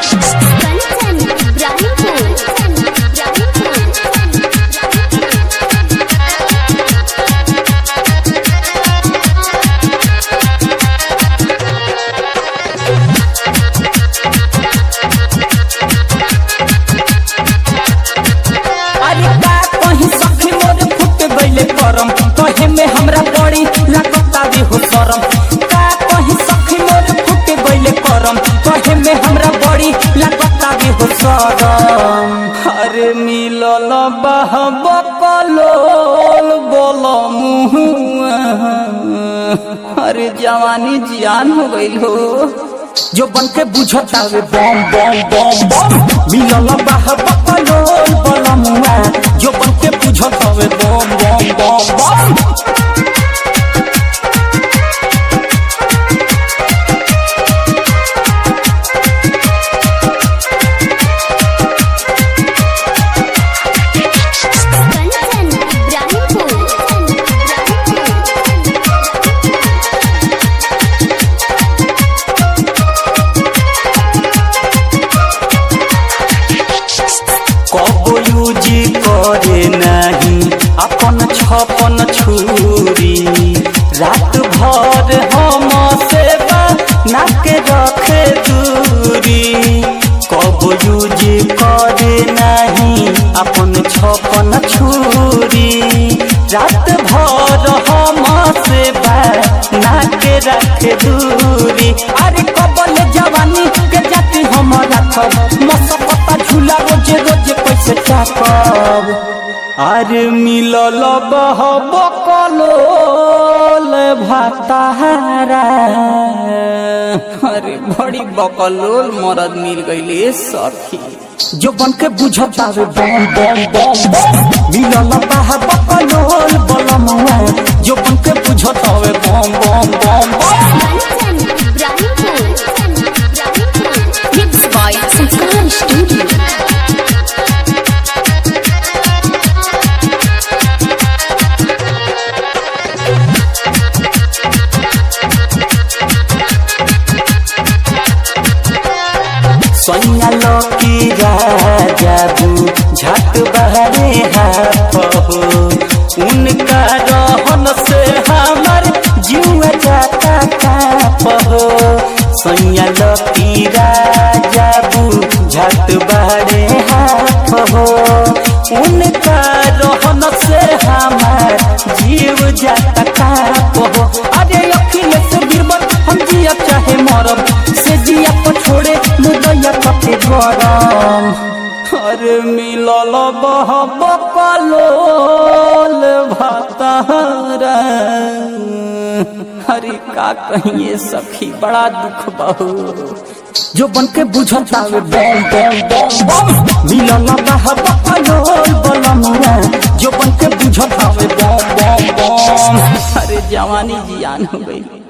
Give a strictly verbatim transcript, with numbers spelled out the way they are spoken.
कहे में हमरा बड़ी लागता भी हो शरम का कहीं सखी मोर फुट गइले करम कहे में हमरा बड़ी लागता भी हो शरम अरे मिलल बहब कलोल बोलो मुहुआ अरे जवानी जियान हो गइल हो जो बन के बुझतावे बम बम बम बम मिलल बहब कलोल बोलो मुहुआ जो बन के बुझतावे बम बम बम बम करे नहीं अपन छपन छुरी रात भर हम सेवा नाके रखे दूरी कब यूज करे नहीं अपन छपन छुरी रात भर हम सेवा नाके रखे दूरी अरे कबल जवानी के जाति हम रखब मसकता झूला रोज रोज कैसे टाकब अरे मिलल बहब कलोल भातारा अरे बड़ी बकलोल मरद मिल गइले सखी जो बन के बुझतावे बम बम बम बम मिलल बहब कलोल बलमुआ जो बन के बुझतावे बम बम बम बम सोनिया लोकी राजाबू झट बहरे हाथ हो उनका रहन से हमार जीवा जाता काप हो सोनिया लोकी राजाबू झट बहरे हाथ हो उनका रहन से हमार जीव जाता काप हो अरे अखिलेश बीरबल हम जिया चाहे मरब से जिया पर छोड़े मुदैया कते गरम अरे मिलल बहब कलोल भातारा अरे का कहिए सखी बड़ा दुख बहु जो बन के बुझतावे बम बम बम बम मिलल बहब कलोल बलमुआ जो बन के बुझतावे बम बम बम अरे जवानी जियान हो गई।